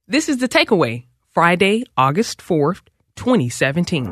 This is The Takeaway, Friday, August 4th, 2017.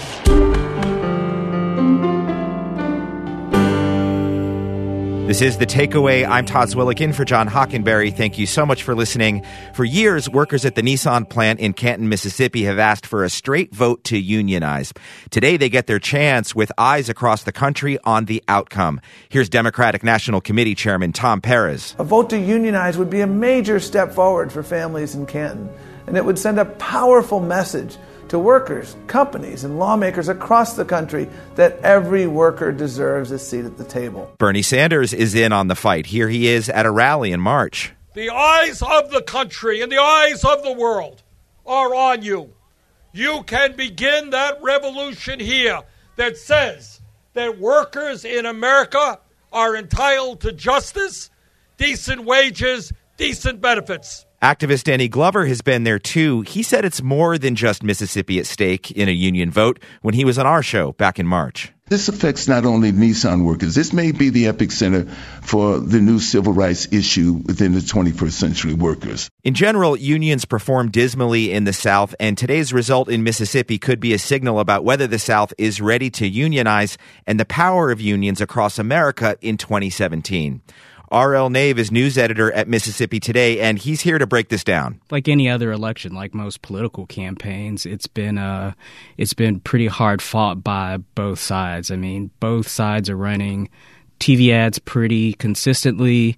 This is The Takeaway. I'm Todd Zwillick in for John Hockenberry. Thank you so much for listening. For years, workers at the Nissan plant in Canton, Mississippi have asked for a straight vote to unionize. Today, they get their chance with eyes across the country on the outcome. Here's Democratic National Committee Chairman Tom Perez. A vote to unionize would be a major step forward for families in Canton, and it would send a powerful message to workers, companies, and lawmakers across the country that every worker deserves a seat at the table. Bernie Sanders is in on the fight. Here he is at a rally in March. The eyes of the country and the eyes of the world are on you. You can begin that revolution here that says that workers in America are entitled to justice, decent wages, decent benefits. Activist Danny Glover has been there too. He said it's more than just Mississippi at stake in a union vote when he was on our show back in March. This affects not only Nissan workers. This may be the epicenter for the new civil rights issue within the 21st century workers. In general, unions perform dismally in the South, and today's result in Mississippi could be a signal about whether the South is ready to unionize and the power of unions across America in 2017. R.L. Nave is news editor at Mississippi Today, and he's here to break this down. Like any other election, like most political campaigns, it's been pretty hard fought by both sides. I mean, both sides are running TV ads pretty consistently.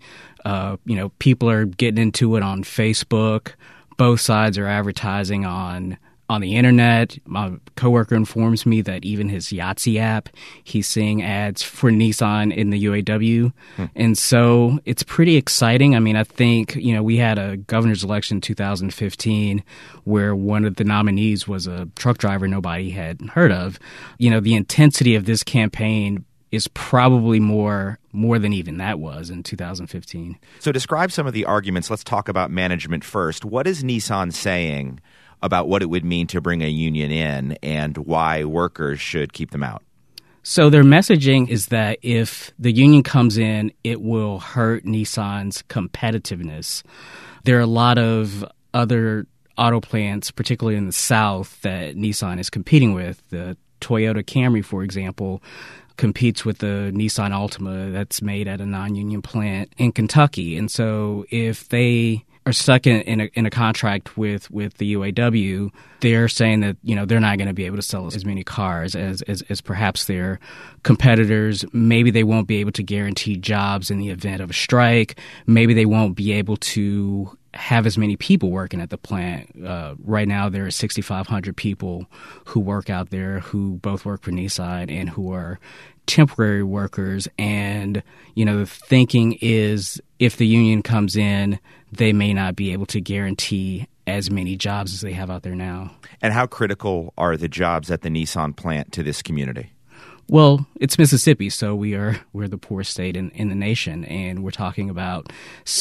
People are getting into it on Facebook. Both sides are advertising on the internet. My coworker informs me that even his Yahtzee app, he's seeing ads for Nissan in the UAW. And so it's pretty exciting. I mean, I think, we had a governor's election in 2015 where one of the nominees was a truck driver nobody had heard of. The intensity of this campaign is probably more than even that was in 2015. So describe some of the arguments. Let's talk about management first. What is Nissan saying about what it would mean to bring a union in and why workers should keep them out? So their messaging is that if the union comes in, it will hurt Nissan's competitiveness. There are a lot of other auto plants, particularly in the South, that Nissan is competing with. The Toyota Camry, for example, competes with the Nissan Altima that's made at a non-union plant in Kentucky. And so if they are stuck in a contract with the UAW, they're saying that they're not going to be able to sell as many cars as perhaps their competitors. Maybe they won't be able to guarantee jobs in the event of a strike. Maybe they won't be able to have as many people working at the plant. Right now, there are 6,500 people who work out there who both work for Nissan and who are temporary workers. And, the thinking is if the union comes in, they may not be able to guarantee as many jobs as they have out there now. And how critical are the jobs at the Nissan plant to this community? Well, it's Mississippi, so we're the poorest state in the nation, and we're talking about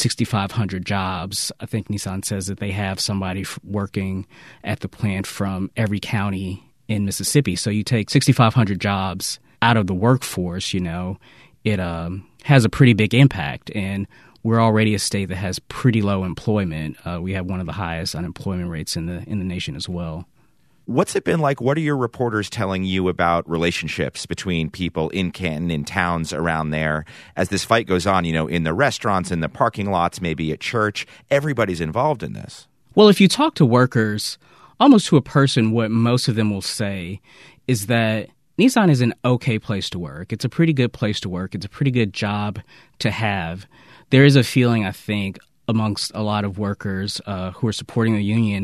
6,500 jobs. I think Nissan says that they have somebody working at the plant from every county in Mississippi. So you take 6,500 jobs out of the workforce, it has a pretty big impact. And we're already a state that has pretty low employment. We have one of the highest unemployment rates in the nation as well. What's it been like? What are your reporters telling you about relationships between people in Canton, in towns around there, as this fight goes on, in the restaurants, in the parking lots, maybe at church? Everybody's involved in this. Well, if you talk to workers, almost to a person, what most of them will say is that Nissan is an okay place to work. It's a pretty good place to work. It's a pretty good job to have. There is a feeling, I think, amongst a lot of workers who are supporting the union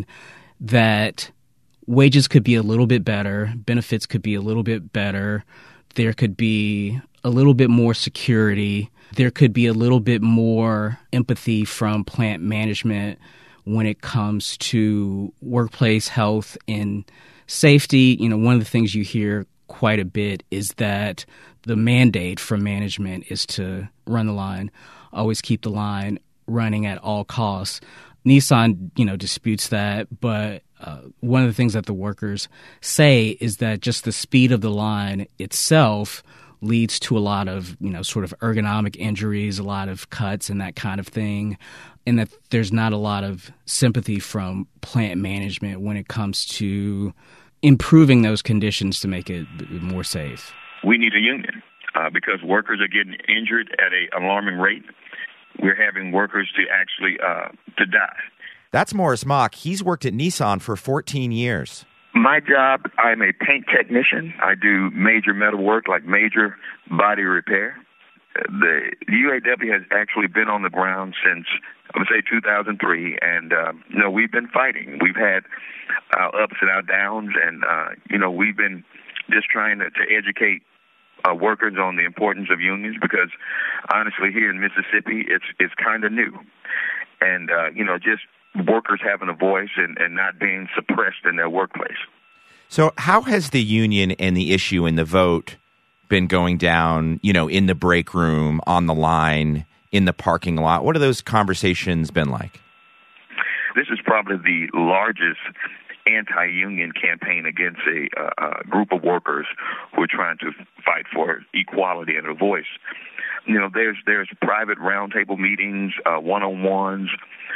that wages could be a little bit better, benefits could be a little bit better, there could be a little bit more security, there could be a little bit more empathy from plant management when it comes to workplace health and safety. One of the things you hear quite a bit is that the mandate from management is to run the line, always keep the line running at all costs. Nissan, disputes that, but one of the things that the workers say is that just the speed of the line itself leads to a lot of, sort of ergonomic injuries, a lot of cuts and that kind of thing, and that there's not a lot of sympathy from plant management when it comes to improving those conditions to make it more safe. We need a union because workers are getting injured at an alarming rate. We're having workers to actually to die. That's Morris Mock. He's worked at Nissan for 14 years. My job, I'm a paint technician. I do major metal work like major body repair. The UAW has actually been on the ground since, I would say, 2003, and, we've been fighting. We've had our ups and our downs, and, we've been just trying to educate workers on the importance of unions because, honestly, here in Mississippi, it's kind of new. And, just workers having a voice and not being suppressed in their workplace. So how has the union and the issue and the vote been going down, in the break room, on the line, in the parking lot? What have those conversations been like? This is probably the largest anti-union campaign against a group of workers who are trying to fight for equality and a voice. There's private roundtable meetings, one-on-ones.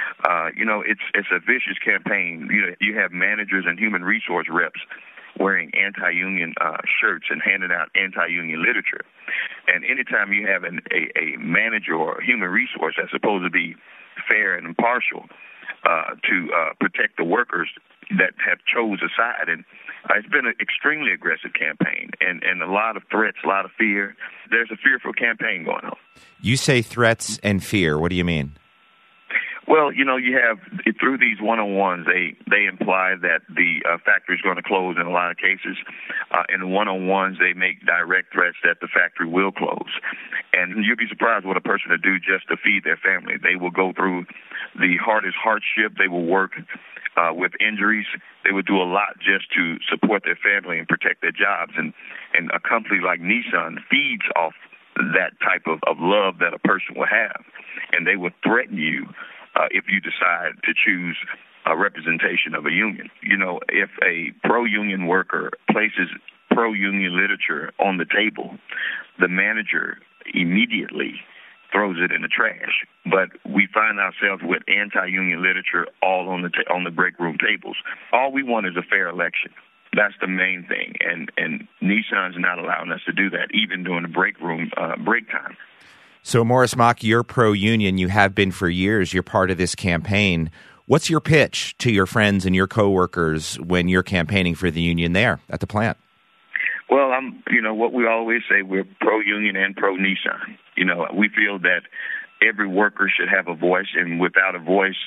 It's a vicious campaign. You have managers and human resource reps wearing anti-union shirts and handing out anti-union literature. And anytime you have a manager or a human resource that's supposed to be fair and impartial to protect the workers that have chose a side, and it's been an extremely aggressive campaign and a lot of threats, a lot of fear. There's a fearful campaign going on. You say threats and fear. What do you mean? Well, you have, through these one-on-ones, they imply that the factory is going to close in a lot of cases. In the one-on-ones, they make direct threats that the factory will close. And you'd be surprised what a person would do just to feed their family. They will go through the hardest hardship. They will work with injuries. They would do a lot just to support their family and protect their jobs. And a company like Nissan feeds off that type of love that a person will have. And they will threaten you if you decide to choose a representation of a union. If a pro-union worker places pro-union literature on the table, the manager immediately throws it in the trash. But we find ourselves with anti-union literature all on the break room tables. All we want is a fair election. That's the main thing, and Nissan's not allowing us to do that, even during the break room break time. So, Morris Mock, you're pro-union. You have been for years. You're part of this campaign. What's your pitch to your friends and your coworkers when you're campaigning for the union there at the plant? Well, what we always say, we're pro-union and pro-Nissan. We feel that every worker should have a voice, and without a voice,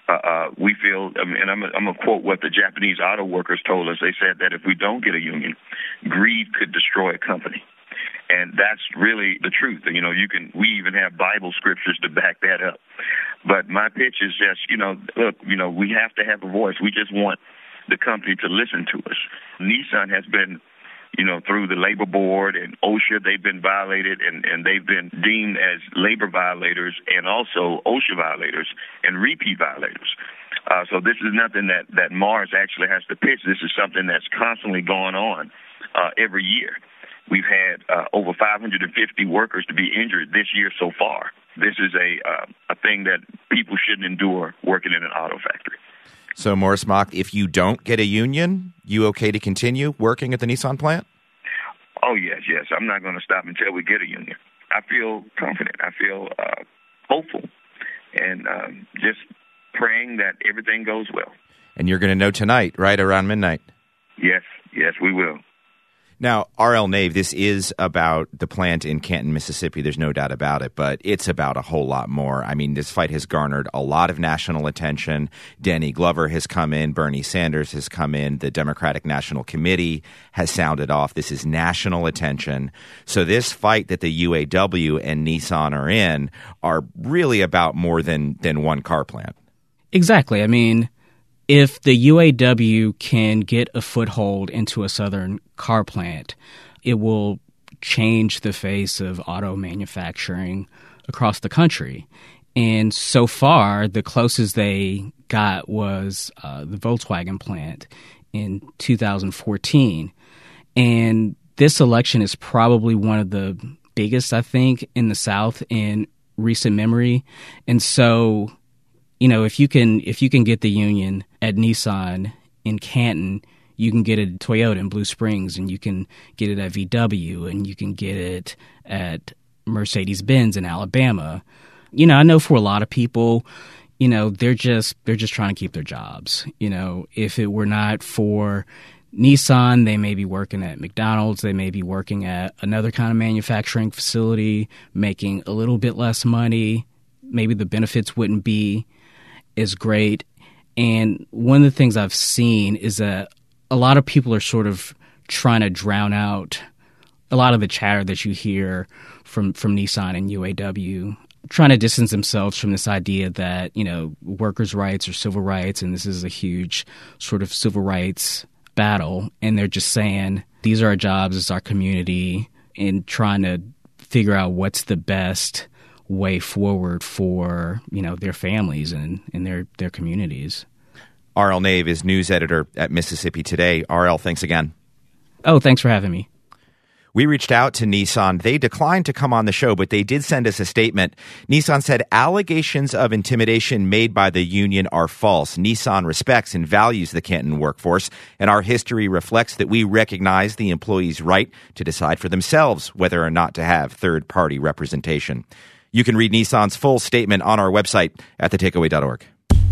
we feel, and I'm going to quote what the Japanese auto workers told us. They said that if we don't get a union, greed could destroy a company. And that's really the truth. We even have Bible scriptures to back that up. But my pitch is just, look, we have to have a voice. We just want the company to listen to us. Nissan has been, through the labor board and OSHA, they've been violated and they've been deemed as labor violators and also OSHA violators and repeat violators. So this is nothing that Mars actually has to pitch. This is something that's constantly going on every year. We've had over 550 workers to be injured this year so far. This is a thing that people shouldn't endure working in an auto factory. So, Morris Mock, if you don't get a union, you okay to continue working at the Nissan plant? Oh, yes. I'm not going to stop until we get a union. I feel confident. I feel hopeful and just praying that everything goes well. And you're going to know tonight, right, around midnight? Yes, we will. Now, R.L. Nave, this is about the plant in Canton, Mississippi. There's no doubt about it, but it's about a whole lot more. I mean, this fight has garnered a lot of national attention. Danny Glover has come in. Bernie Sanders has come in. The Democratic National Committee has sounded off. This is national attention. So this fight that the UAW and Nissan are in are really about more than one car plant. Exactly. I mean, if the UAW can get a foothold into a southern car plant, it will change the face of auto manufacturing across the country. And so far, the closest they got was the Volkswagen plant in 2014. And this election is probably one of the biggest, I think, in the South in recent memory. And so, if you can get the union at Nissan in Canton, you can get it at Toyota in Blue Springs, and you can get it at VW, and you can get it at Mercedes-Benz in Alabama. I know for a lot of people, they're just trying to keep their jobs. If it were not for Nissan, they may be working at McDonald's, they may be working at another kind of manufacturing facility, making a little bit less money. Maybe the benefits wouldn't be as great. And one of the things I've seen is that a lot of people are sort of trying to drown out a lot of the chatter that you hear from Nissan and UAW, trying to distance themselves from this idea that, workers' rights or civil rights, and this is a huge sort of civil rights battle, and they're just saying, these are our jobs, it's our community, and trying to figure out what's the best way forward for, their families and their communities. R.L. Nave is news editor at Mississippi Today. R.L., thanks again. Oh, thanks for having me. We reached out to Nissan. They declined to come on the show, but they did send us a statement. Nissan said allegations of intimidation made by the union are false. Nissan respects and values the Canton workforce, and our history reflects that we recognize the employees' right to decide for themselves whether or not to have third-party representation. You can read Nissan's full statement on our website at thetakeaway.org.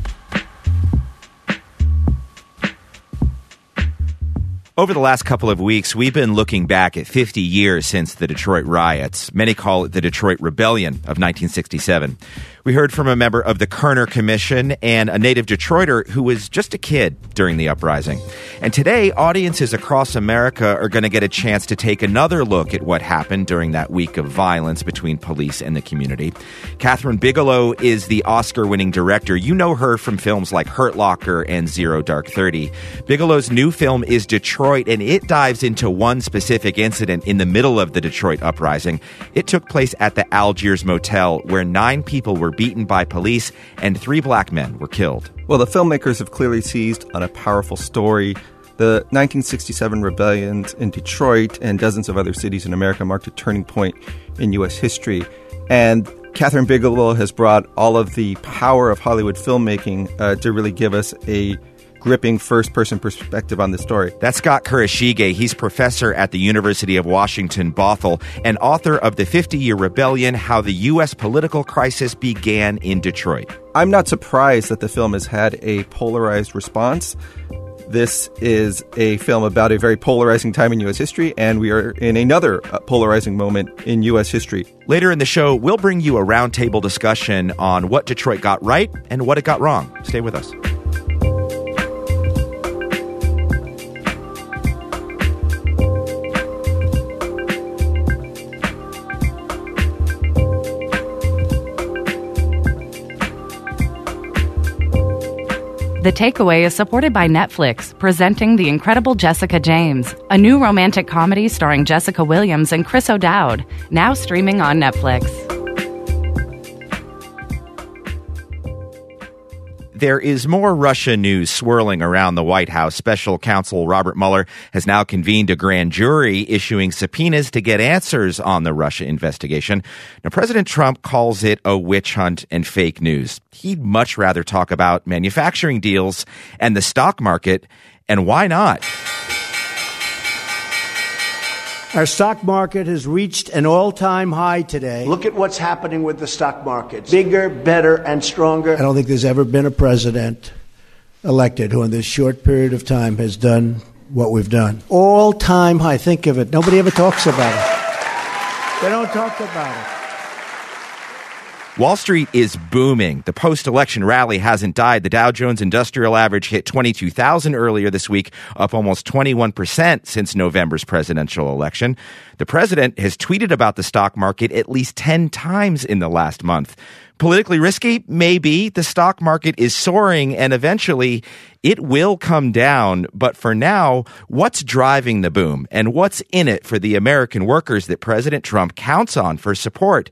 Over the last couple of weeks, we've been looking back at 50 years since the Detroit riots. Many call it the Detroit Rebellion of 1967. We heard from a member of the Kerner Commission and a native Detroiter who was just a kid during the uprising. And today, audiences across America are going to get a chance to take another look at what happened during that week of violence between police and the community. Kathryn Bigelow is the Oscar-winning director. You know her from films like Hurt Locker and Zero Dark 30. Bigelow's new film is Detroit, and it dives into one specific incident in the middle of the Detroit uprising. It took place at the Algiers Motel, where 9 people were beaten by police and 3 black men were killed. Well, the filmmakers have clearly seized on a powerful story. The 1967 rebellions in Detroit and dozens of other cities in America marked a turning point in U.S. history. And Kathryn Bigelow has brought all of the power of Hollywood filmmaking to really give us a gripping first-person perspective on the story. That's Scott Kurashige. He's professor at the University of Washington, Bothell, and author of The 50-Year Rebellion, How the U.S. Political Crisis Began in Detroit. I'm not surprised that the film has had a polarized response. This is a film about a very polarizing time in U.S. history, and we are in another polarizing moment in U.S. history. Later in the show, we'll bring you a roundtable discussion on what Detroit got right and what it got wrong. Stay with us. The Takeaway is supported by Netflix, presenting The Incredible Jessica James, a new romantic comedy starring Jessica Williams and Chris O'Dowd, now streaming on Netflix. There is more Russia news swirling around the White House. Special counsel Robert Mueller has now convened a grand jury issuing subpoenas to get answers on the Russia investigation. Now, President Trump calls it a witch hunt and fake news. He'd much rather talk about manufacturing deals and the stock market, and why not? Our stock market has reached an all-time high today. Look at what's happening with the stock market. Bigger, better, and stronger. I don't think there's ever been a president elected who in this short period of time has done what we've done. All-time high. Think of it. Nobody ever talks about it. They don't talk about it. Wall Street is booming. The post-election rally hasn't died. The Dow Jones Industrial Average hit 22,000 earlier this week, up almost 21% since November's presidential election. The president has tweeted about the stock market at least 10 times in the last month. Politically risky? Maybe. The stock market is soaring, and eventually it will come down. But for now, what's driving the boom? And what's in it for the American workers that President Trump counts on for support?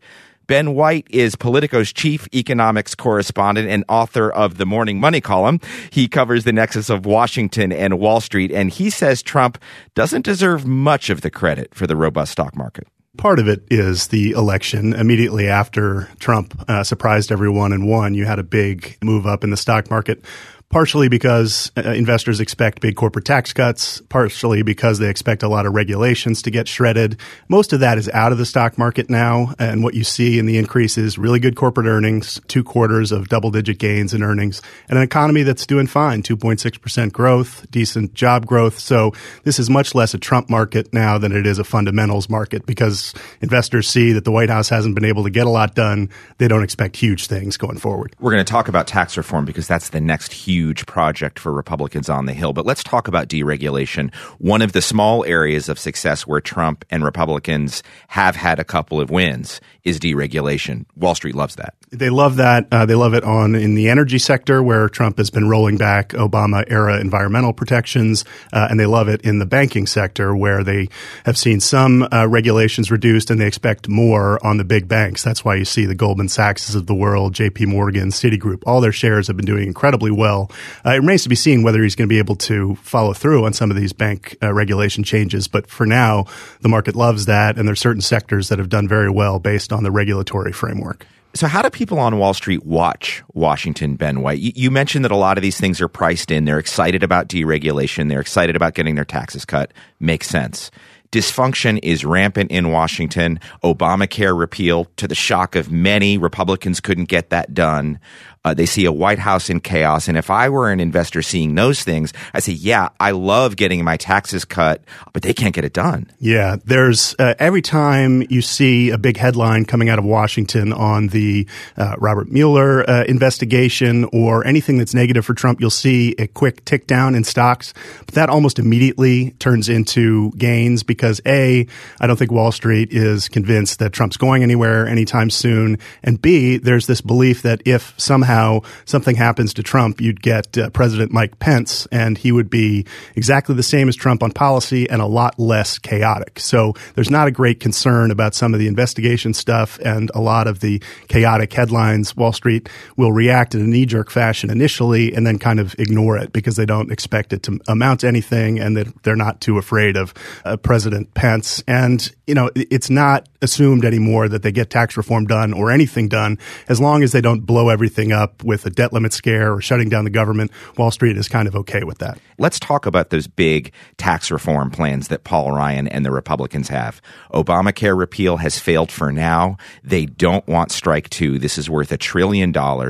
Ben White is Politico's chief economics correspondent and author of the Morning Money column. He covers the nexus of Washington and Wall Street, and he says Trump doesn't deserve much of the credit for the robust stock market. Part of it is the election. Immediately after Trump surprised everyone and won, you had a big move up in the stock market. Partially because investors expect big corporate tax cuts, partially because they expect a lot of regulations to get shredded. Most of that is out of the stock market now, and what you see in the increase is really good corporate earnings, 2 quarters of double-digit gains in earnings, and an economy that's doing fine, 2.6% growth, decent job growth. So this is much less a Trump market now than it is a fundamentals market because investors see that the White House hasn't been able to get a lot done. They don't expect huge things going forward. We're going to talk about tax reform because that's the next huge project for Republicans on the Hill. But let's talk about deregulation. One of the small areas of success where Trump and Republicans have had a couple of wins is deregulation. Wall Street loves that. They love that. They love it in the energy sector where Trump has been rolling back Obama-era environmental protections, and they love it in the banking sector where they have seen some regulations reduced and they expect more on the big banks. That's why you see the Goldman Sachs of the world, J.P. Morgan, Citigroup, all their shares have been doing incredibly well. It remains to be seen whether he's going to be able to follow through on some of these bank regulation changes. But for now, the market loves that, and there's certain sectors that have done very well based on the regulatory framework. So how do people on Wall Street watch Washington, Ben White? You mentioned that a lot of these things are priced in. They're excited about deregulation. They're excited about getting their taxes cut. Makes sense. Dysfunction is rampant in Washington. Obamacare repeal, to the shock of many, Republicans couldn't get that done. They see a White House in chaos. And if I were an investor seeing those things, I say, yeah, I love getting my taxes cut, but they can't get it done. Yeah, there's every time you see a big headline coming out of Washington on the Robert Mueller investigation or anything that's negative for Trump, you'll see a quick tick down in stocks. But that almost immediately turns into gains because A, I don't think Wall Street is convinced that Trump's going anywhere anytime soon. And B, there's this belief that if somehow something happens to Trump, you'd get President Mike Pence, and he would be exactly the same as Trump on policy and a lot less chaotic. So there's not a great concern about some of the investigation stuff and a lot of the chaotic headlines. Wall Street will react in a knee-jerk fashion initially and then kind of ignore it because they don't expect it to amount to anything and that they're not too afraid of President Pence. And, it's not assumed anymore that they get tax reform done or anything done as long as they don't blow everything up with a debt limit scare or shutting down the government. Wall Street is kind of okay with that. Let's talk about those big tax reform plans that Paul Ryan and the Republicans have. Obamacare repeal has failed for now. They don't want strike two. This is worth $1 trillion.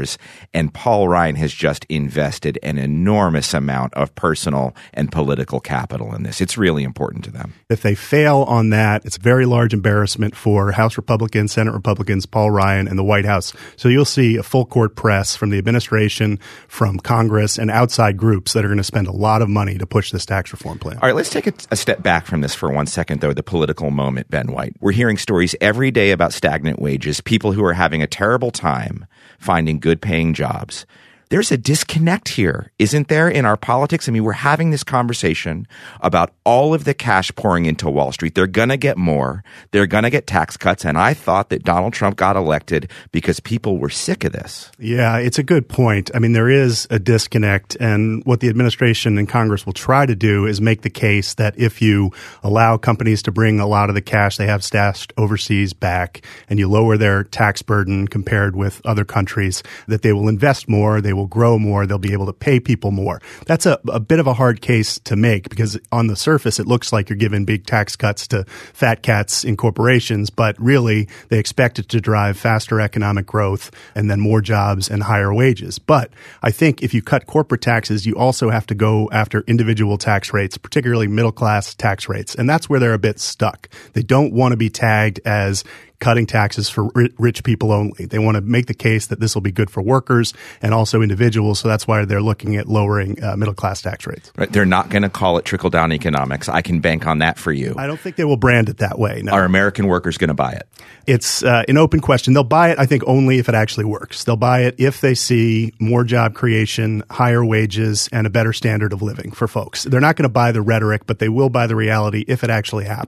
And Paul Ryan has just invested an enormous amount of personal and political capital in this. It's really important to them. If they fail on that, it's a very large embarrassment for House Republicans, Senate Republicans, Paul Ryan, and the White House. So you'll see a full court press from the administration, from Congress, and outside groups that are going to spend a lot of money to push this tax reform plan. All right, let's take a step back from this for 1 second, though, the political moment, Ben White. We're hearing stories every day about stagnant wages, people who are having a terrible time finding good-paying jobs. There's a disconnect here, isn't there, in our politics? I mean, we're having this conversation about all of the cash pouring into Wall Street. They're going to get more. They're going to get tax cuts. And I thought that Donald Trump got elected because people were sick of this. Yeah, it's a good point. I mean, there is a disconnect. And what the administration and Congress will try to do is make the case that if you allow companies to bring a lot of the cash they have stashed overseas back and you lower their tax burden compared with other countries, that they will invest more, they will grow more, they'll be able to pay people more. That's a bit of a hard case to make because on the surface it looks like you're giving big tax cuts to fat cats in corporations, but really they expect it to drive faster economic growth and then more jobs and higher wages. But I think if you cut corporate taxes, you also have to go after individual tax rates, particularly middle-class tax rates. And that's where they're a bit stuck. They don't want to be tagged as cutting taxes for rich people only. They want to make the case that this will be good for workers and also individuals. So that's why they're looking at lowering middle-class tax rates. Right. They're not going to call it trickle-down economics. I can bank on that for you. I don't think they will brand it that way. No. Are American workers going to buy it? It's an open question. They'll buy it, I think, only if it actually works. They'll buy it if they see more job creation, higher wages, and a better standard of living for folks. They're not going to buy the rhetoric, but they will buy the reality if it actually happens.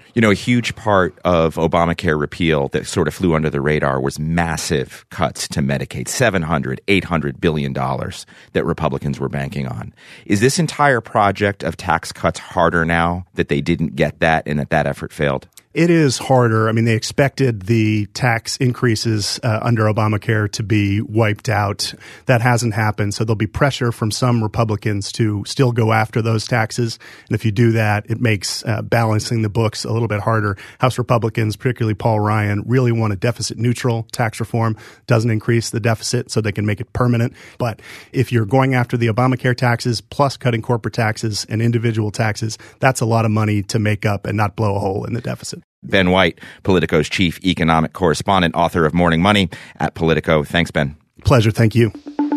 You know, a huge part of Obamacare repeal that sort of flew under the radar was massive cuts to Medicaid, $700, $800 billion that Republicans were banking on. Is this entire project of tax cuts harder now that they didn't get that and that effort failed? It is harder. I mean, they expected the tax increases under Obamacare to be wiped out. That hasn't happened. So there'll be pressure from some Republicans to still go after those taxes. And if you do that, it makes balancing the books a little bit harder. House Republicans, particularly Paul Ryan, really want a deficit neutral tax reform. Doesn't increase the deficit so they can make it permanent. But if you're going after the Obamacare taxes plus cutting corporate taxes and individual taxes, that's a lot of money to make up and not blow a hole in the deficit. Ben White, Politico's chief economic correspondent, author of Morning Money at Politico. Thanks, Ben. Pleasure. Thank you.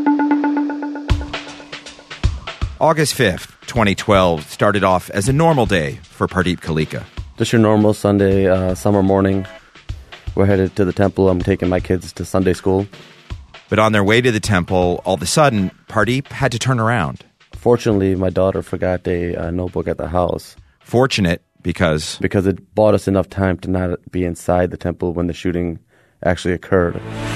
August 5th, 2012 started off as a normal day for Pardeep Kalika. Just your normal Sunday summer morning. We're headed to the temple. I'm taking my kids to Sunday school. But on their way to the temple, all of a sudden, Pardeep had to turn around. Fortunately, my daughter forgot a notebook at the house. Fortunate because it bought us enough time to not be inside the temple when the shooting actually occurred.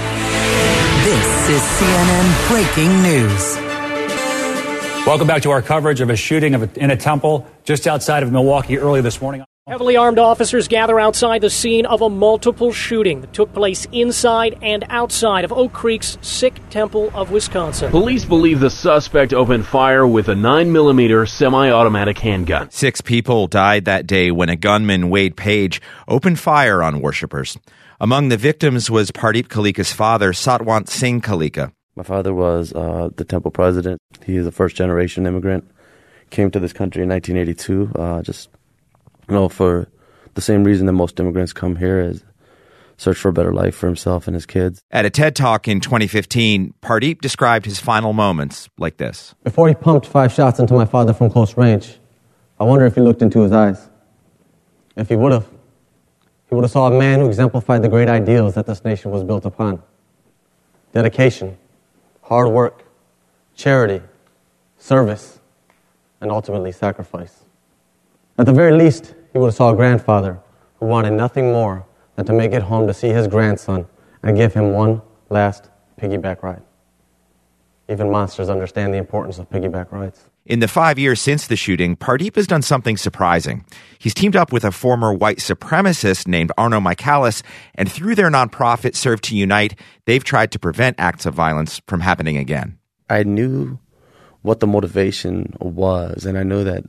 This is CNN Breaking News. Welcome back to our coverage of a shooting in a temple just outside of Milwaukee early this morning. Heavily armed officers gather outside the scene of a multiple shooting that took place inside and outside of Oak Creek's Sikh Temple of Wisconsin. Police believe the suspect opened fire with a 9mm semi-automatic handgun. 6 people died that day when a gunman, Wade Page, opened fire on worshippers. Among the victims was Pardeep Kalika's father, Satwant Singh Kalika. My father was the temple president. He is a first-generation immigrant. Came to this country in 1982, for the same reason that most immigrants come here, is search for a better life for himself and his kids. At a TED Talk in 2015, Pardeep described his final moments like this. Before he pumped 5 shots into my father from close range, I wonder if he looked into his eyes. If he would have saw a man who exemplified the great ideals that this nation was built upon. Dedication, hard work, charity, service, and ultimately sacrifice. At the very least, he would have saw a grandfather who wanted nothing more than to make it home to see his grandson and give him one last piggyback ride. Even monsters understand the importance of piggyback rides. In the 5 years since the shooting, Pardeep has done something surprising. He's teamed up with a former white supremacist named Arno Michaelis, and through their nonprofit Serve to Unite, they've tried to prevent acts of violence from happening again. I knew what the motivation was, and I knew that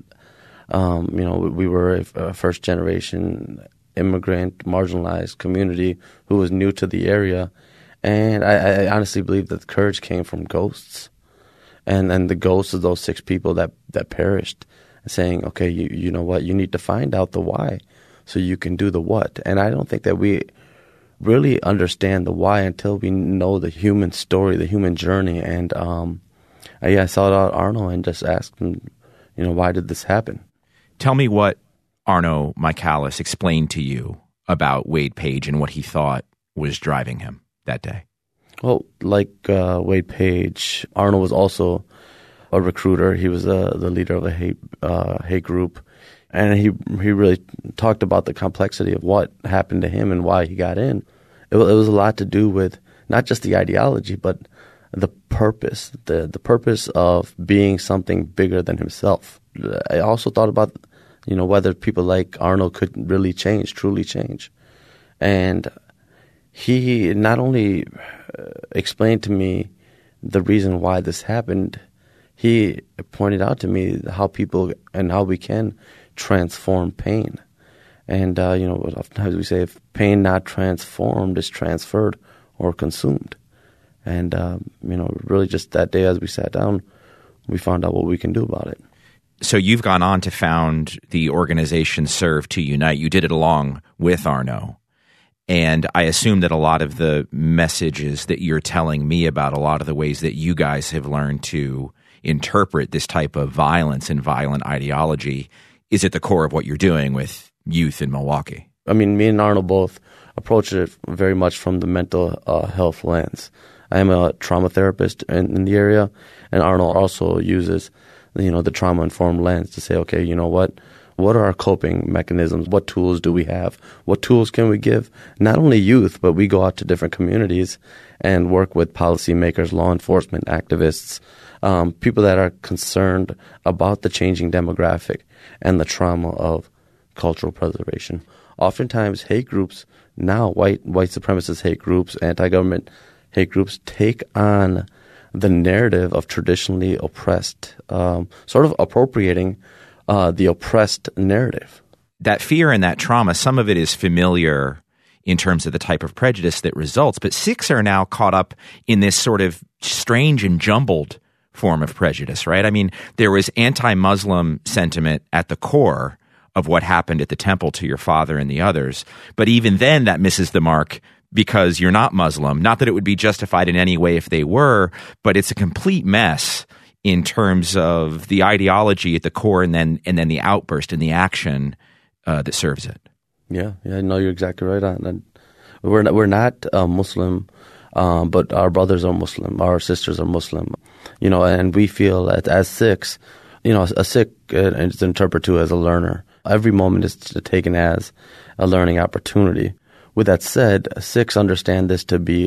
we were a first-generation immigrant, marginalized community who was new to the area. And I honestly believe that the courage came from ghosts. And the ghosts of those 6 people that perished, saying, okay, you know what, you need to find out the why so you can do the what. And I don't think that we really understand the why until we know the human story, the human journey. And I sought out Arno and just asked him, why did this happen? Tell me what Arno Michaelis explained to you about Wade Page and what he thought was driving him that day. Well, like Wade Page, Arno was also a recruiter. He was the leader of a hate group. And he really talked about the complexity of what happened to him and why he got in. It was a lot to do with not just the ideology, but the purpose, the purpose of being something bigger than himself. I also thought about whether people like Arno could really change, truly change. And he not only explained to me the reason why this happened, he pointed out to me how people and how we can transform pain. And, oftentimes we say if pain not transformed is transferred or consumed. And, really just that day as we sat down, we found out what we can do about it. So you've gone on to found the organization Serve to Unite. You did it along with Arno. And I assume that a lot of the messages that you're telling me about, a lot of the ways that you guys have learned to interpret this type of violence and violent ideology is at the core of what you're doing with youth in Milwaukee. I mean, me and Arno both approach it very much from the mental health lens. I am a trauma therapist in the area, and Arno also uses the trauma-informed lens to say, okay, you know what, What are our coping mechanisms? What tools do we have? What tools can we give? Not only youth, but we go out to different communities and work with policymakers, law enforcement, activists, people that are concerned about the changing demographic and the trauma of cultural preservation. Oftentimes, hate groups, now white supremacist hate groups, anti-government hate groups, take on the narrative of traditionally oppressed, sort of appropriating the oppressed narrative. That fear and that trauma, some of it is familiar in terms of the type of prejudice that results, but Sikhs are now caught up in this sort of strange and jumbled form of prejudice, right? I mean, there was anti-Muslim sentiment at the core of what happened at the temple to your father and the others, but even then that misses the mark because you're not Muslim. Not that it would be justified in any way if they were, but it's a complete mess in terms of the ideology at the core and then the outburst and the action that serves it. Yeah, no, you're exactly right on. And we're not Muslim, but our brothers are Muslim, our sisters are Muslim, and we feel that as Sikhs, a Sikh is interpreted to as a learner. Every moment is taken as a learning opportunity. With that said, Sikhs understand this to be,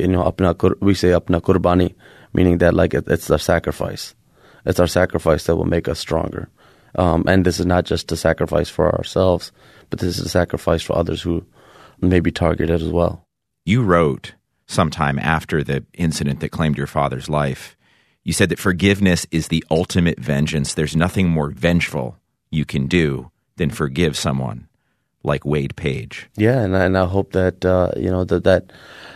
we say apna qurbani, meaning that like it's our sacrifice. It's our sacrifice that will make us stronger. And this is not just a sacrifice for ourselves, but this is a sacrifice for others who may be targeted as well. You wrote sometime after the incident that claimed your father's life, you said that forgiveness is the ultimate vengeance. There's nothing more vengeful you can do than forgive someone like Wade Page. Yeah, and I hope that that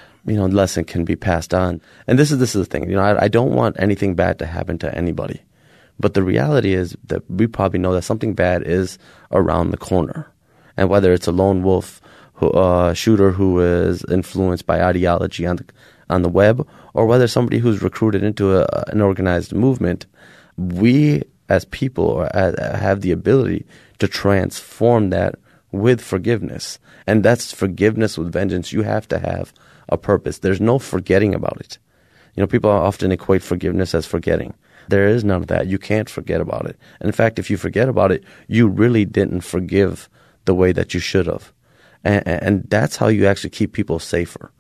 lesson can be passed on. And this is the thing. I don't want anything bad to happen to anybody, but the reality is that we probably know that something bad is around the corner, and whether it's a lone wolf shooter who is influenced by ideology on the web, or whether somebody who's recruited into an organized movement, we as people have the ability to transform that with forgiveness. And that's forgiveness with vengeance. You have to have a purpose. There's no forgetting about it. People often equate forgiveness as forgetting. There is none of that. You can't forget about it. And in fact, if you forget about it, you really didn't forgive the way that you should have. And that's how you actually keep people safer.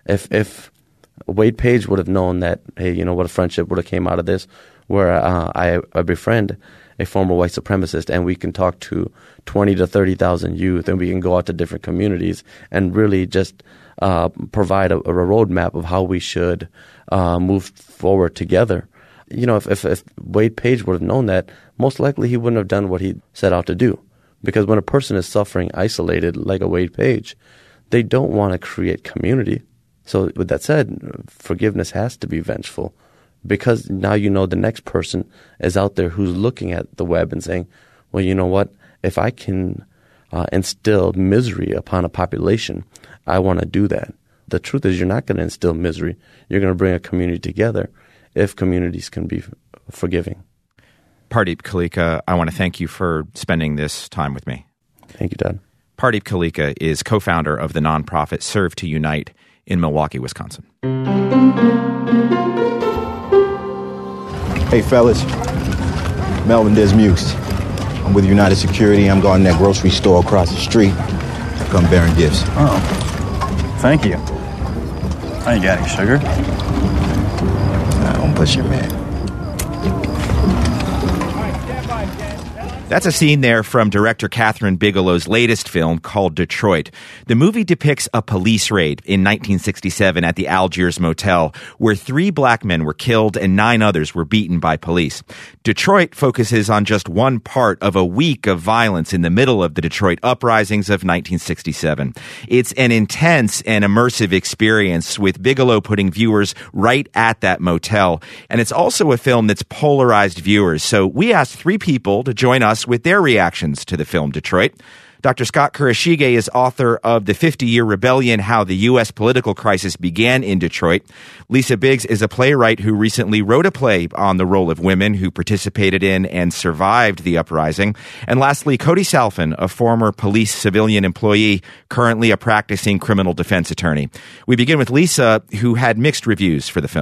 If Wade Page would have known that, hey, what a friendship would have came out of this, where I befriend a former white supremacist, and we can talk to 20 to 30,000 youth, and we can go out to different communities and really just provide a roadmap of how we should move forward together. If Wade Page would have known that, most likely he wouldn't have done what he set out to do. Because when a person is suffering isolated, like a Wade Page, they don't want to create community. So with that said, forgiveness has to be vengeful, because now the next person is out there who's looking at the web and saying, well, you know what? If I can instill misery upon a population, I want to do that. The truth is, you're not going to instill misery. You're going to bring a community together if communities can be forgiving. Pardeep Kalika, I want to thank you for spending this time with me. Thank you, Dad. Pardeep Kalika is co-founder of the nonprofit Serve to Unite in Milwaukee, Wisconsin. Hey, fellas. Melvin Desmuse. I'm with United Security. I'm guarding that grocery store across the street. I come bearing gifts. Oh, thank you. I ain't got any sugar. Don't push your man. That's a scene there from director Catherine Bigelow's latest film called Detroit. The movie depicts a police raid in 1967 at the Algiers Motel, where 3 black men were killed and 9 others were beaten by police. Detroit focuses on just one part of a week of violence in the middle of the Detroit uprisings of 1967. It's an intense and immersive experience, with Bigelow putting viewers right at that motel. And it's also a film that's polarized viewers. So we asked 3 people to join us with their reactions to the film Detroit. Dr. Scott Kurashige is author of The 50-Year Rebellion, How the U.S. Political Crisis Began in Detroit. Lisa Biggs is a playwright who recently wrote a play on the role of women who participated in and survived the uprising. And lastly, Cody Salfin, a former police civilian employee, currently a practicing criminal defense attorney. We begin with Lisa, who had mixed reviews for the film.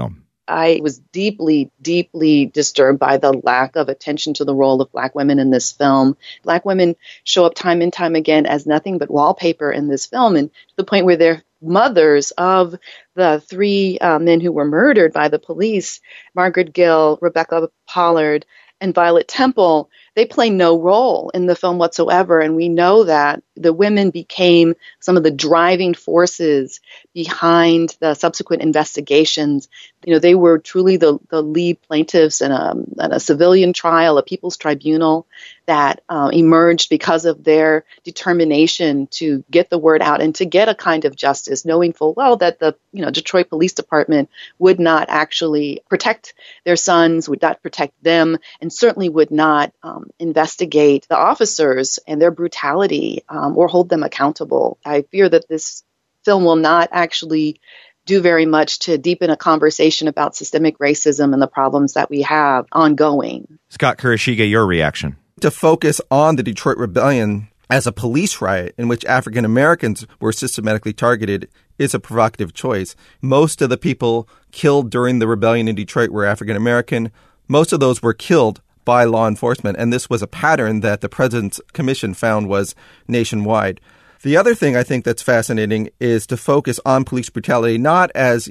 I was deeply, deeply disturbed by the lack of attention to the role of Black women in this film. Black women show up time and time again as nothing but wallpaper in this film, and to the point where they're mothers of the three men who were murdered by the police, Margaret Gill, Rebecca Pollard, and Violet Temple. They play no role in the film whatsoever, and we know that the women became some of the driving forces behind the subsequent investigations. You know, they were truly the lead plaintiffs in a civilian trial, a people's tribunal that emerged because of their determination to get the word out and to get a kind of justice, knowing full well that the Detroit Police Department would not actually protect their sons, would not protect them, and certainly would not investigate the officers and their brutality or hold them accountable. I fear that this film will not actually do very much to deepen a conversation about systemic racism and the problems that we have ongoing. Scott Kuroshiga, your reaction? To focus on the Detroit Rebellion as a police riot in which African Americans were systematically targeted is a provocative choice. Most of the people killed during the rebellion in Detroit were African American. Most of those were killed by law enforcement, and this was a pattern that the President's Commission found was nationwide. The other thing I think that's fascinating is to focus on police brutality, not as,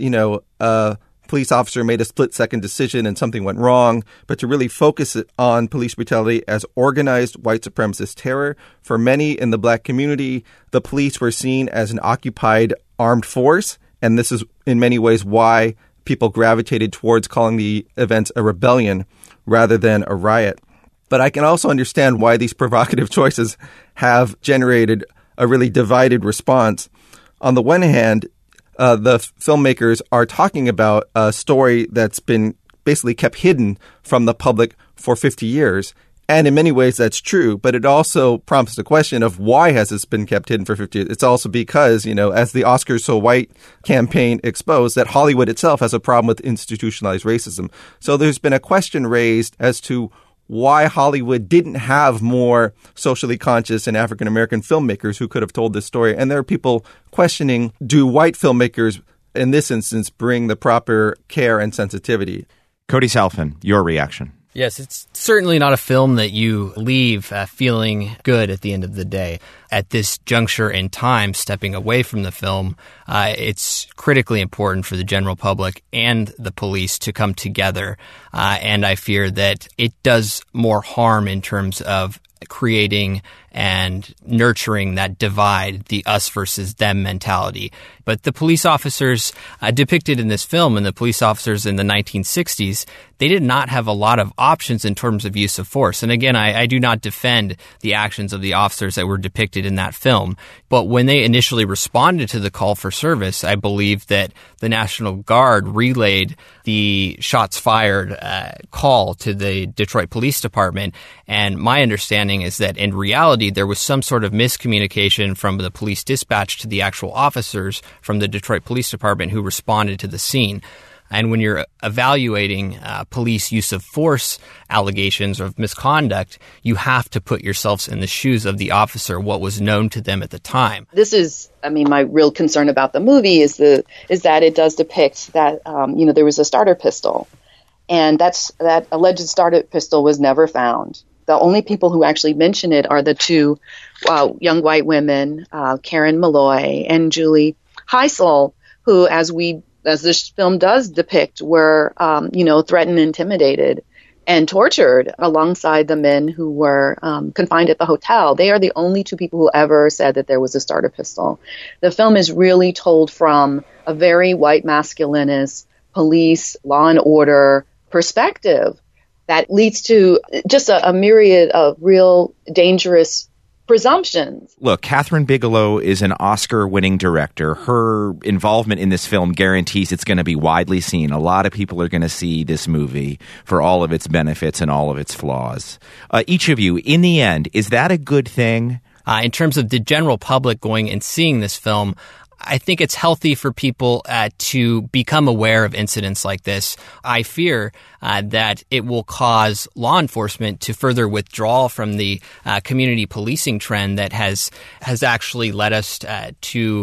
a police officer made a split-second decision and something went wrong, but to really focus it on police brutality as organized white supremacist terror. For many in the Black community, the police were seen as an occupied armed force, and this is in many ways why people gravitated towards calling the events a rebellion rather than a riot. But I can also understand why these provocative choices have generated a really divided response. On the one hand, the filmmakers are talking about a story that's been basically kept hidden from the public for 50 years. And in many ways, that's true. But it also prompts the question of why has this been kept hidden for 50 years? It's also because, as the Oscars So White campaign exposed, that Hollywood itself has a problem with institutionalized racism. So there's been a question raised as to why Hollywood didn't have more socially conscious and African-American filmmakers who could have told this story. And there are people questioning, do white filmmakers, in this instance, bring the proper care and sensitivity? Cody Salfin, your reaction? Yes, it's certainly not a film that you leave feeling good at the end of the day. At this juncture in time, stepping away from the film, it's critically important for the general public and the police to come together. And I fear that it does more harm in terms of creating and nurturing that divide, the us versus them mentality. But the police officers depicted in this film, and the police officers in the 1960s, they did not have a lot of options in terms of use of force. And again, I do not defend the actions of the officers that were depicted in that film. But when they initially responded to the call for service, I believe that the National Guard relayed the shots fired call to the Detroit Police Department. And my understanding is that in reality, there was some sort of miscommunication from the police dispatch to the actual officers from the Detroit Police Department who responded to the scene. And when you're evaluating police use of force allegations of misconduct, you have to put yourselves in the shoes of the officer, what was known to them at the time. This is, my real concern about the movie is that it does depict that, there was a starter pistol. And that alleged starter pistol was never found. The only people who actually mention it are the two young white women, Karen Malloy and Julie Heisel, who, as this film does depict, were, threatened, intimidated, and tortured alongside the men who were confined at the hotel. They are the only two people who ever said that there was a starter pistol. The film is really told from a very white masculinist, police, law and order perspective that leads to just a myriad of real dangerous presumptions. Look, Catherine Bigelow is an Oscar-winning director. Her involvement in this film guarantees it's going to be widely seen. A lot of people are going to see this movie for all of its benefits and all of its flaws. Each of you, in the end, is that a good thing? In terms of the general public going and seeing this film, I think it's healthy for people to become aware of incidents like this. I fear that it will cause law enforcement to further withdraw from the community policing trend that has actually led us to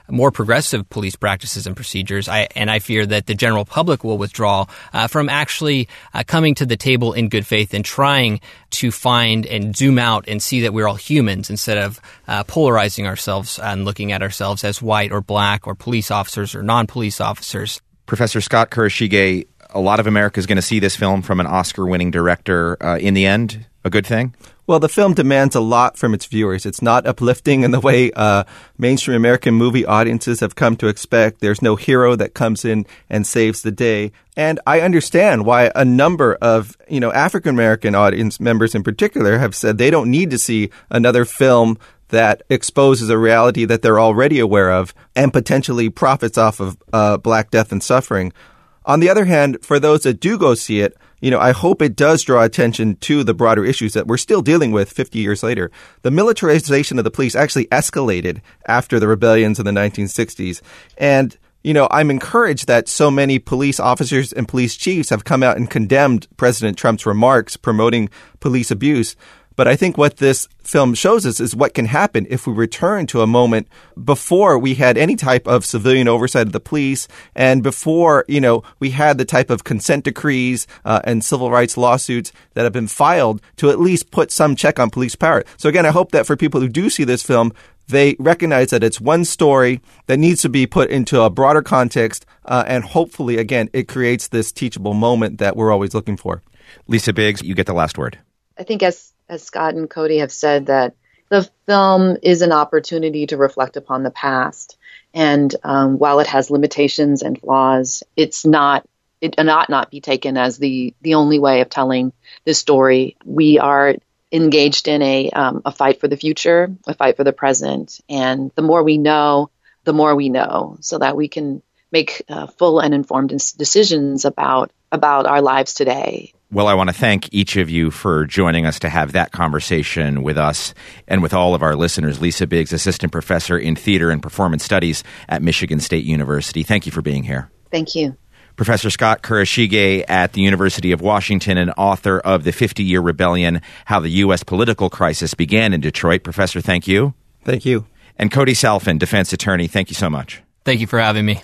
more progressive police practices and procedures. I fear that the general public will withdraw from actually coming to the table in good faith and trying to find and zoom out and see that we're all humans instead of polarizing ourselves and looking at ourselves as white or black or police officers or non-police officers. Professor Scott Kurashige, a lot of America is going to see this film from an Oscar-winning director. In the end, a good thing? Well, the film demands a lot from its viewers. It's not uplifting in the way mainstream American movie audiences have come to expect. There's no hero that comes in and saves the day. And I understand why a number of, African American audience members in particular have said they don't need to see another film that exposes a reality that they're already aware of and potentially profits off of Black death and suffering. On the other hand, for those that do go see it, I hope it does draw attention to the broader issues that we're still dealing with 50 years later. The militarization of the police actually escalated after the rebellions in the 1960s. And, I'm encouraged that so many police officers and police chiefs have come out and condemned President Trump's remarks promoting police abuse. But I think what this film shows us is what can happen if we return to a moment before we had any type of civilian oversight of the police and before, we had the type of consent decrees and civil rights lawsuits that have been filed to at least put some check on police power. So again, I hope that for people who do see this film, they recognize that it's one story that needs to be put into a broader context. And hopefully, again, it creates this teachable moment that we're always looking for. Lisa Biggs, you get the last word. I think as Scott and Cody have said, that the film is an opportunity to reflect upon the past. And while it has limitations and flaws, it ought not be taken as the only way of telling this story. We are engaged in a fight for the future, a fight for the present. And the more we know, so that we can make full and informed decisions about our lives today. Well, I want to thank each of you for joining us to have that conversation with us and with all of our listeners. Lisa Biggs, Assistant Professor in Theater and Performance Studies at Michigan State University. Thank you for being here. Thank you. Professor Scott Kurashige at the University of Washington and author of The 50-Year Rebellion, How the U.S. Political Crisis Began in Detroit. Professor, thank you. Thank you. And Cody Salfin, defense attorney, thank you so much. Thank you for having me.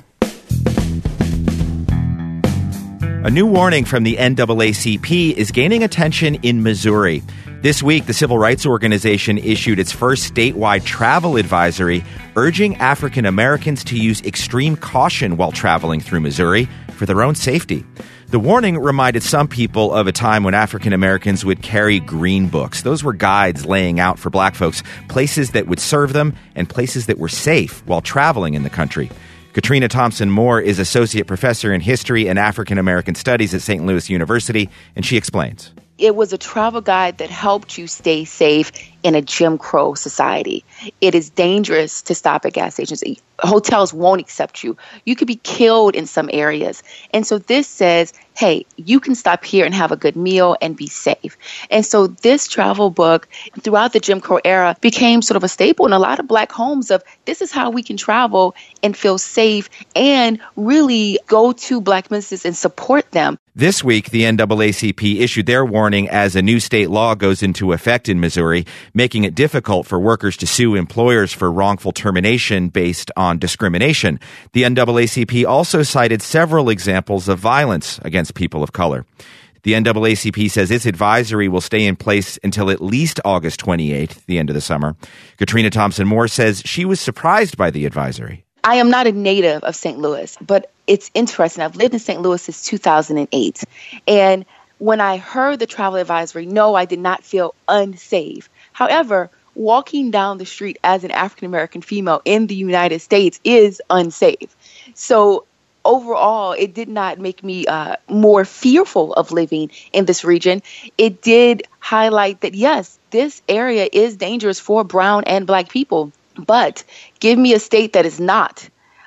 A new warning from the NAACP is gaining attention in Missouri. This week, the civil rights organization issued its first statewide travel advisory, urging African Americans to use extreme caution while traveling through Missouri for their own safety. The warning reminded some people of a time when African Americans would carry green books. Those were guides laying out for black folks places that would serve them and places that were safe while traveling in the country. Katrina Thompson Moore is Associate Professor in History and African American Studies at St. Louis University, and she explains. It was a travel guide that helped you stay safe in a Jim Crow society. It is dangerous to stop at gas stations. Hotels won't accept you. You could be killed in some areas. And so this says, hey, you can stop here and have a good meal and be safe. And so this travel book throughout the Jim Crow era became sort of a staple in a lot of black homes of this is how we can travel and feel safe and really go to black businesses and support them. This week, the NAACP issued their warning as a new state law goes into effect in Missouri, making it difficult for workers to sue employers for wrongful termination based on discrimination. The NAACP also cited several examples of violence against people of color. The NAACP says its advisory will stay in place until at least August 28th, the end of the summer. Katrina Thompson Moore says she was surprised by the advisory. I am not a native of St. Louis, but it's interesting. I've lived in St. Louis since 2008. And when I heard the travel advisory, no, I did not feel unsafe. However, walking down the street as an African-American female in the United States is unsafe. So overall, it did not make me more fearful of living in this region. It did highlight that, yes, this area is dangerous for brown and black people. But give me a state that is not.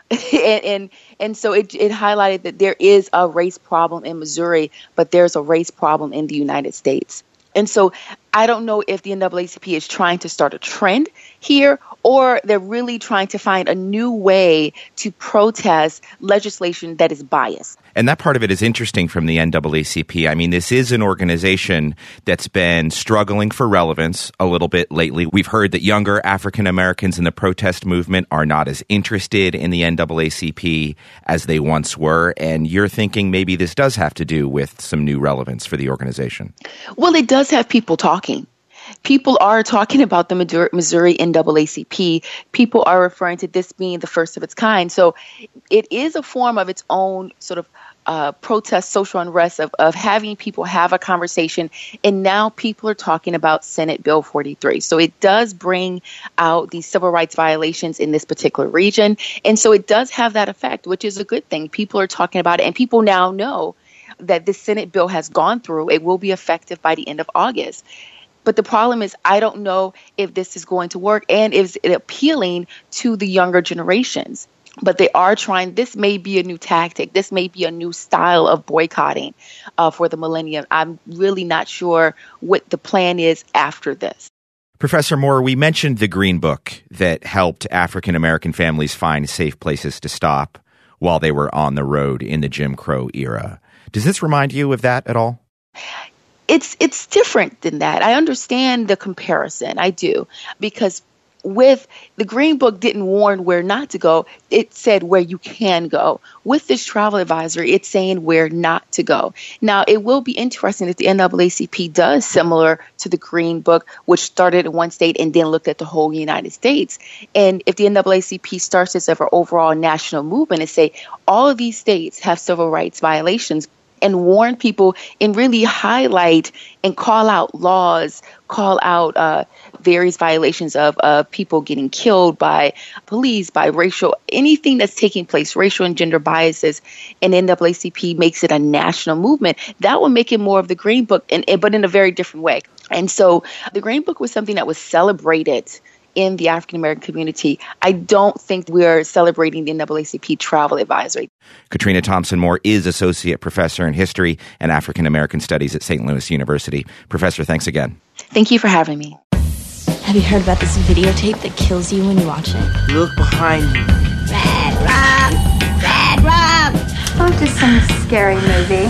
and so it highlighted that there is a race problem in Missouri, but there's a race problem in the United States. And so I don't know if the NAACP is trying to start a trend here or they're really trying to find a new way to protest legislation that is biased. And that part of it is interesting from the NAACP. I mean, this is an organization that's been struggling for relevance a little bit lately. We've heard that younger African Americans in the protest movement are not as interested in the NAACP as they once were. And you're thinking maybe this does have to do with some new relevance for the organization. Well, it does have people talking. People are talking about the Missouri NAACP. People are referring to this being the first of its kind. So it is a form of its own sort of protest, social unrest of having people have a conversation. And now people are talking about Senate Bill 43. So it does bring out these civil rights violations in this particular region. And so it does have that effect, which is a good thing. People are talking about it, and people now know that this Senate bill has gone through. It will be effective by the end of August. But the problem is, I don't know if this is going to work and is it appealing to the younger generations. But they are trying. This may be a new tactic. This may be a new style of boycotting for the millennium. I'm really not sure what the plan is after this. Professor Moore, we mentioned the Green Book that helped African American families find safe places to stop while they were on the road in the Jim Crow era. Does this remind you of that at all? It's different than that. I understand the comparison. I do. Because with the Green Book didn't warn where not to go. It said where you can go. With this travel advisory, it's saying where not to go. Now, it will be interesting if the NAACP does similar to the Green Book, which started in one state and then looked at the whole United States. And if the NAACP starts this as an overall national movement and say all of these states have civil rights violations, and warn people and really highlight and call out laws, call out various violations of people getting killed by police, by racial, anything that's taking place, racial and gender biases, and NAACP makes it a national movement. That will make it more of the Green Book, but in a very different way. And so the Green Book was something that was celebrated in the African American community. I don't think we're celebrating the NAACP travel advisory. Katrina Thompson Moore is Associate Professor in History and African American Studies at St. Louis University. Professor, thanks again. Thank you for having me. Have you heard about this videotape that kills you when you watch it? Look behind you. Red Rum! Red Rum! Go to some scary movie.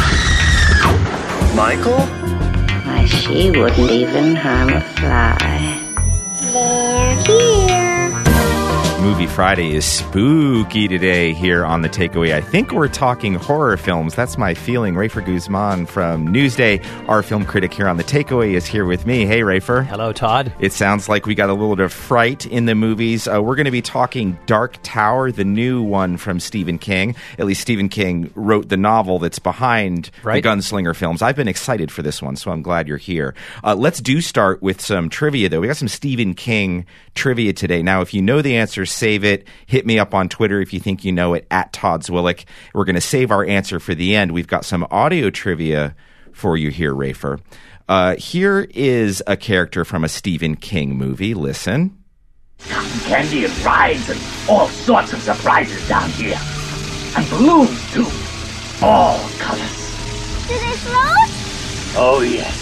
Michael? Why, she wouldn't even harm a fly. They're here. Movie Friday is spooky today here on The Takeaway. I think we're talking horror films. That's my feeling. Rafer Guzman from Newsday, our film critic here on The Takeaway, is here with me. Hey, Rafer. Hello, Todd. It sounds like we got a little bit of fright in the movies. We're going to be talking Dark Tower, the new one from Stephen King. At least Stephen King wrote the novel that's behind the Gunslinger films. I've been excited for this one, so I'm glad you're here. Let's start with some trivia, though. We got some Stephen King trivia today. Now, if you know the answer, save it. Hit me up on Twitter if you think you know it, at Todd Zwillich. We're going to save our answer for the end. We've got some audio trivia for you here, Rafer. Here is a character from a Stephen King movie. Listen. Candy and rides and all sorts of surprises down here. And balloons, too. All colors. Do they float? Oh, yes.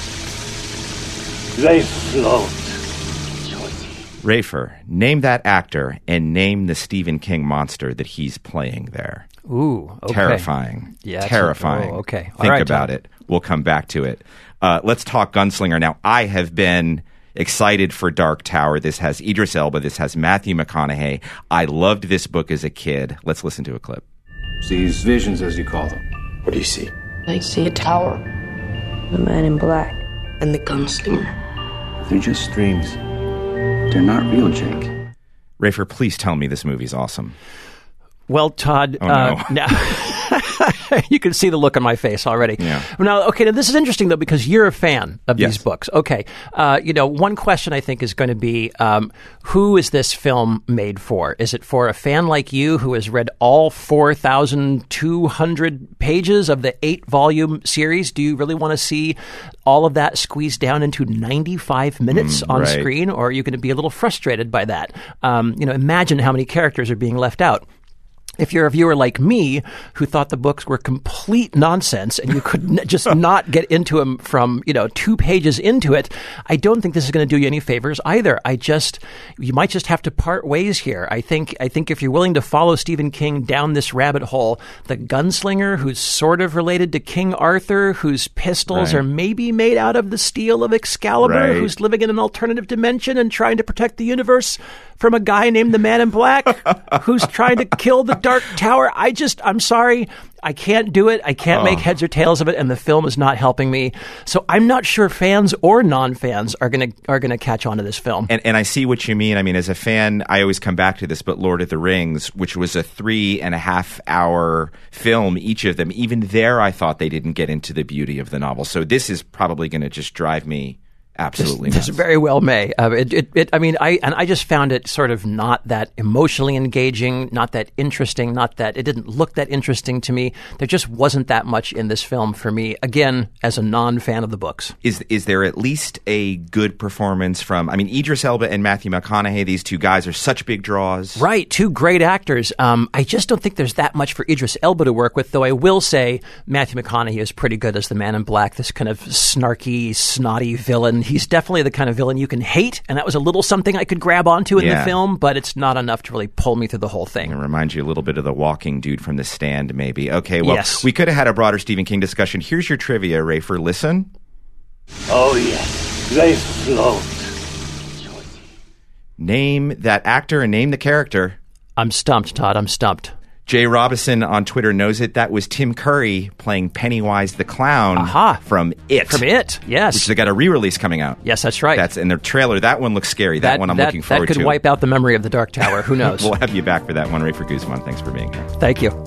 They float. Rafer, name that actor and name the Stephen King monster that he's playing there. Ooh, okay. Terrifying. Yeah, terrifying. Okay. Think about it. We'll come back to it. Let's talk Gunslinger. Now, I have been excited for Dark Tower. This has Idris Elba. This has Matthew McConaughey. I loved this book as a kid. Let's listen to a clip. These visions, as you call them. What do you see? I see a tower, the man in black, and the gunslinger. They're just dreams. They're not real, Jake. Rafer, please tell me this movie's awesome. Well, Todd, now you can see the look on my face already. Yeah. Now, this is interesting, though, because you're a fan of these books. Okay. One question I think is going to be, who is this film made for? Is it for a fan like you who has read all 4,200 pages of the 8-volume series? Do you really want to see all of that squeezed down into 95 minutes on screen? Or are you going to be a little frustrated by that? Imagine how many characters are being left out. If you're a viewer like me who thought the books were complete nonsense and you could just not get into them from, 2 pages into it, I don't think this is going to do you any favors either. You might just have to part ways here. I think if you're willing to follow Stephen King down this rabbit hole, the gunslinger who's sort of related to King Arthur, whose pistols are maybe made out of the steel of Excalibur, who's living in an alternative dimension and trying to protect the universe from a guy named the Man in Black who's trying to kill the Dark Tower. I'm sorry. I can't do it. I can't make heads or tails of it, and the film is not helping me. So I'm not sure fans or non-fans are gonna catch on to this film. And I see what you mean. I mean, as a fan, I always come back to this, but Lord of the Rings, which was a 3.5 hour film, each of them, even there I thought they didn't get into the beauty of the novel. So this is probably going to just drive me absolutely this very well may. I just found it sort of not that emotionally engaging, not that interesting, not that it didn't look that interesting to me. There just wasn't that much in this film for me, again, as a non-fan of the books. Is there at least a good performance from, Idris Elba and Matthew McConaughey, these two guys are such big draws. Right, two great actors. I just don't think there's that much for Idris Elba to work with, though I will say Matthew McConaughey is pretty good as the Man in Black, this kind of snarky, snotty villain. He's definitely the kind of villain you can hate, and that was a little something I could grab onto in the film, but it's not enough to really pull me through the whole thing. It reminds you a little bit of the walking dude from The Stand, maybe. Okay, well, we could have had a broader Stephen King discussion. Here's your trivia, Rafer. Listen. Oh, yes. They float. Name that actor and name the character. I'm stumped, Todd. I'm stumped. Jay Robinson on Twitter knows it. That was Tim Curry playing Pennywise the Clown from It. From It, yes. Which they got a re-release coming out. Yes, that's right. That's in their trailer. That one looks scary. That one I'm looking forward to. That could wipe out the memory of the Dark Tower. Who knows? We'll have you back for that one, Rafer Guzman. Thanks for being here. Thank you.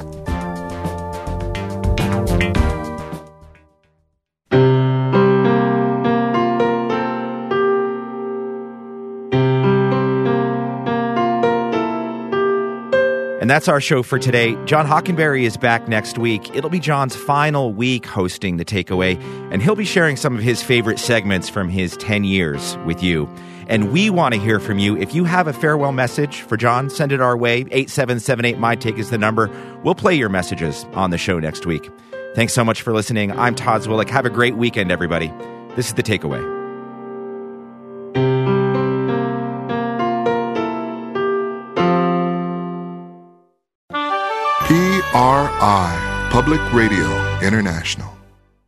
And that's our show for today. John Hockenberry is back next week. It'll be John's final week hosting The Takeaway, and he'll be sharing some of his favorite segments from his 10 years with you. And we want to hear from you. If you have a farewell message for John, send it our way. 8778-MY-TAKE is the number. We'll play your messages on the show next week. Thanks so much for listening. I'm Todd Zwillich. Have a great weekend, everybody. This is The Takeaway. PRI, Public Radio International.